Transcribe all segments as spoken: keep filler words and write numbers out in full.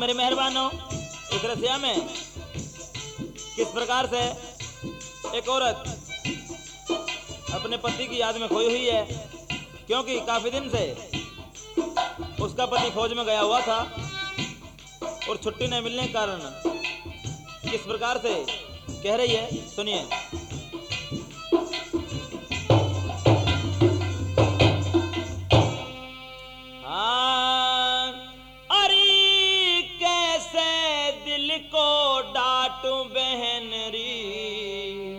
मेरे मेहरबानों, इस रसिया में किस प्रकार से एक औरत अपने पति की याद में खोई हुई है, क्योंकि काफी दिन से उसका पति फौज में गया हुआ था और छुट्टी नहीं मिलने के कारण किस प्रकार से कह रही है, सुनिए। हाँ, अरे कैसे दिल को डांटूं बहन री,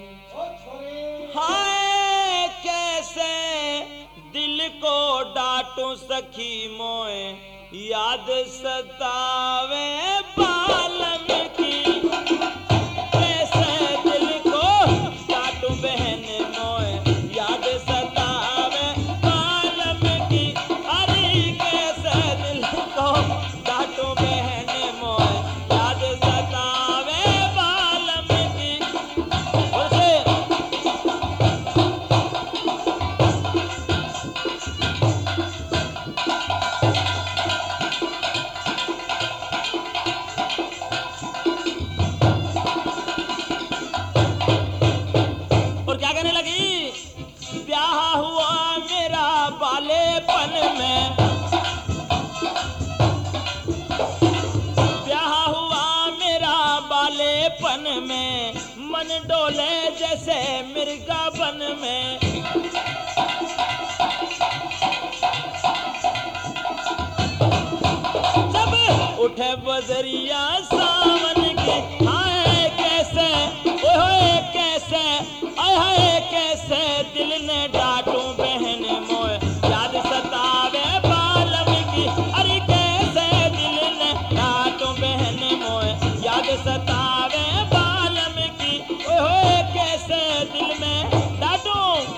हाय कैसे दिल को डांटूं सखी मोए, याद सतावे बालम की, कैसे दिल को डांटूं बहन मोए, याद सतावे बालम की, अरे कैसे दिल को डांटूं बहन मोए, याद सतावे बालम की। और क्या कहने लगी, ब्याह हुआ मेरा बालेपन में, ब्याह हुआ मेरा बालेपन में, मन डोले जैसे मिर्गा बन में, जब उठे बजरिया सावन की, हाय कैसे ओए कैसे आए कैसे दिल ने डांटूं बहन मोए, याद सतावे बालम की, अरे कैसे दिल ने डांटूं बहन मोए, याद सतावे बालम की, ओए कैसे दिल में डांटूं।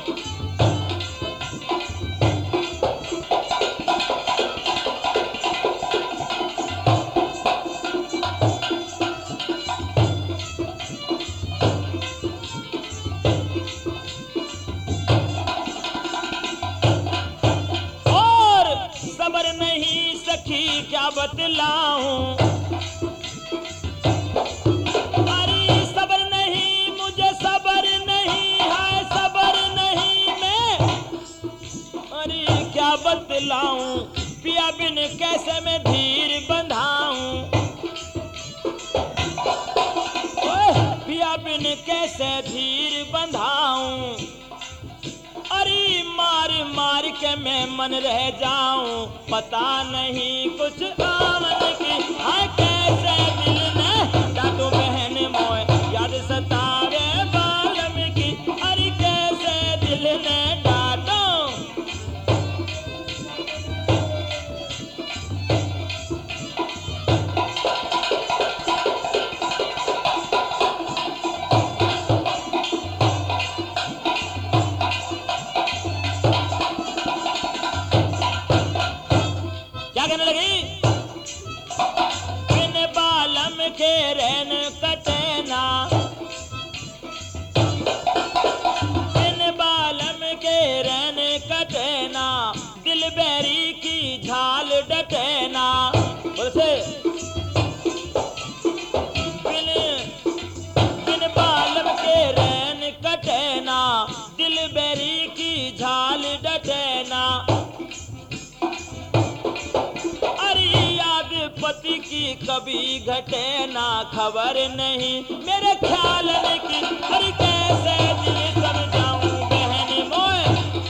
क्या बतलाऊं, अरे सबर नहीं मुझे, सबर नहीं है, सबर नहीं मैं, अरे क्या बतलाऊं, पिया बिन कैसे मैं धीर बंधाऊं, पिया बिन कैसे धीर बंधाऊं, अरे मार मार के मैं मन रह जाऊं, पता नहीं कुछ आमन की, हाय कैसे दिल ने डांटूं बहन मोए, याद सतावे बालम की, अरे कैसे दिल ने डांटूं। कहने लगी, बिन बालम के रैन कटेना, बिन बालम के रैन कटेना, दिल बैरी की झाल डटेना, बोलसे बिन बिन बालम के रैन कटेना, दिल बैरी की झाल डटेना, पति की कभी घटे ना खबर नहीं, मेरे ख्याल की, अरे कैसे दिल समझाऊं बहन मोए।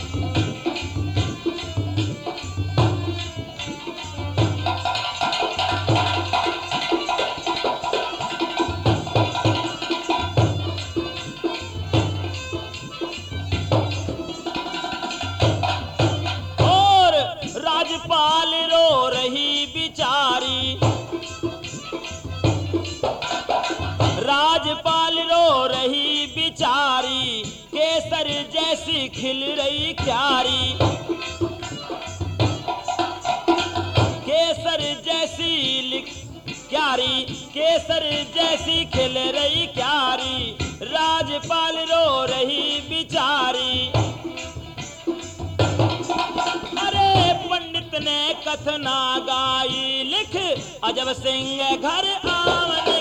और राजपाल रो रही बिचारी, राजपाल रो रही बिचारी, केसर जैसी खिल रही क्यारी, केसर जैसी क्यारी, केसर जैसी खिल रही क्यारी, राजपाल रो रही बिचारी, अरे पंडित ने कथना गाई लिख अजब सिंह घर आवन